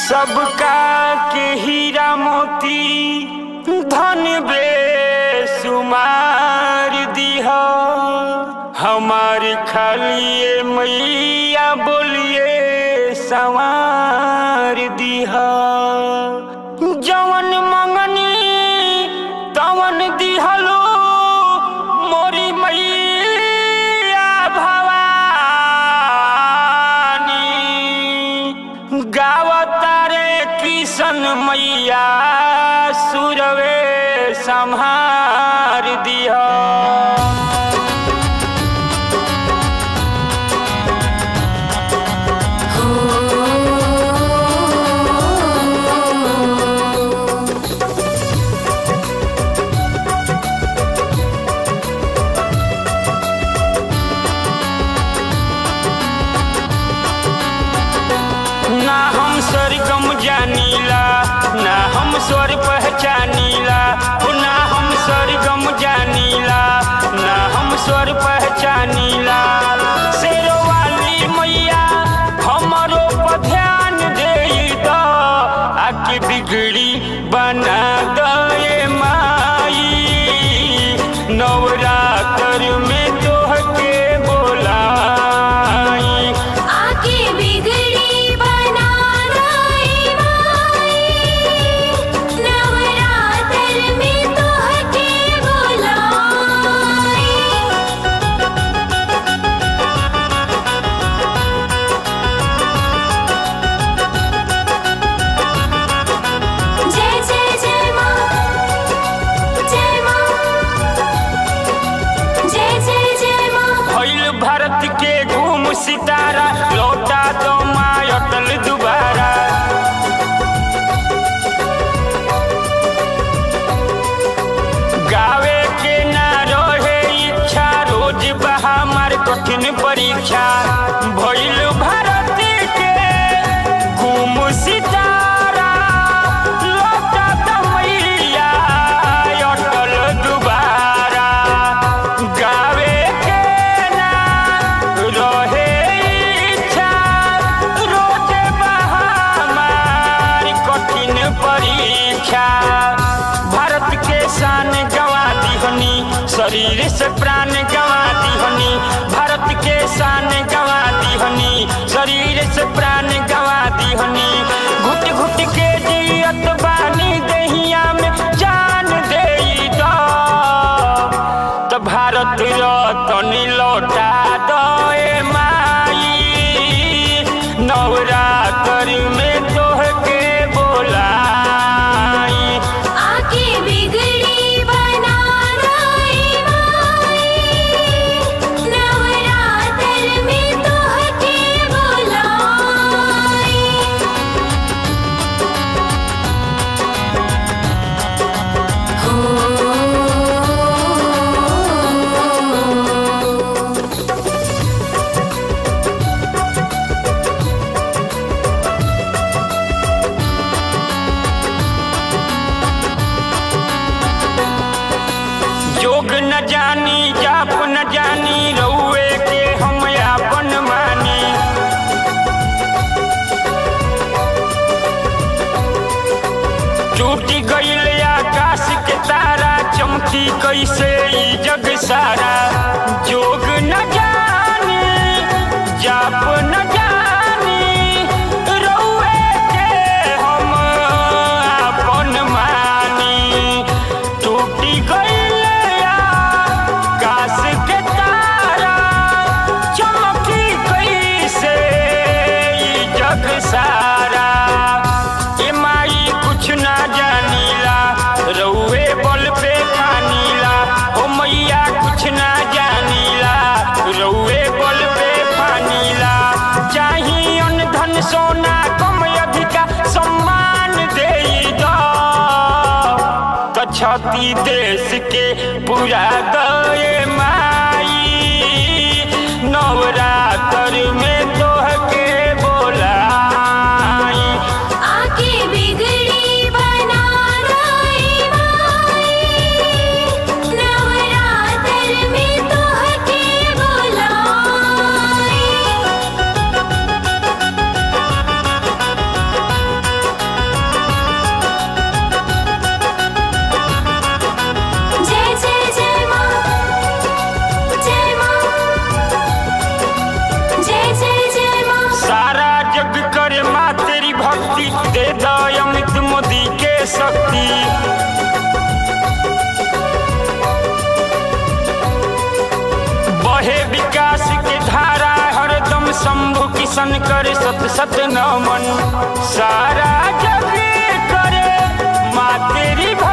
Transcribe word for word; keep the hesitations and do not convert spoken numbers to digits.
सबका के हीरा मोती धन बेसुमार दिहा हमार खालिए मैया बोलिए संवार दिहा जवन मंगनी तवन दिहलो मोरी मैया भवानी गावतारे किशन मैया सुरवे संहार दिहा ना हम सरगम जानीला ना हम स्वर पहचानीला ना हम सरगम जानीला ना हम स्वर पहचानीला शेरो वाली मैया हमरो पर ध्यान दे दो आके बिगड़ी बना दे माई नवरात्र में तोहके बोलाई आके बिगड़ी बना दे माई नवरात्र में तोहके बोलाई जय जय जय माँ जय माँ जय जय जय माँ भइल भारत के घूम सितारा लौटा दो माँ अटल दोबारा गावे के ना रहे इच्छा रोज बहा मार कठिन परीक्षा भइल भारत के घूम सितारा लौटा दो मैया अटल दोबारा गावे के ना रहे इच्छा रोज बहा मार कठिन परीक्षा भारत के शान गवा दीहनी शरीर से प्राण गवा दीहनी भारत के शान गवा दीहनी शरीर से प्राण गवा दीहनी घुट घुट के जियत बानी दहिया में जान दे दो तो भारत रतन लौटा दो ए माई नवरात्र में तोहके बोलाई आके बिगड़ी बना दे माई नवरात्र में तोहके बोलाई हो जोग न जानी जाप न जानी रउए के हम आपन मानी टूटी गईल आकाश के तारा चमकी कैसे ई जग सारा जोग न जानी जाप न जानी रउए के हम आपन मानी टूटी गईल आकाश के तारा चमकी कैसे ई जग सारा ए माई कुछ ना जानीला रउए बल पे फानीला ओ मैया कुछ ना जानीला रउए बल पे फानीला चाही अन धन सोना कम अधिका सम्मान दे दो तो छती देश के पूरा गए माई नवरात्र में तोहके बोलाई आके बिगड़ी बना दे माई नवरात्र में तोहके बोलाई शंभु किशन करे सत सत नमन, सारा जग करे माँ तेरी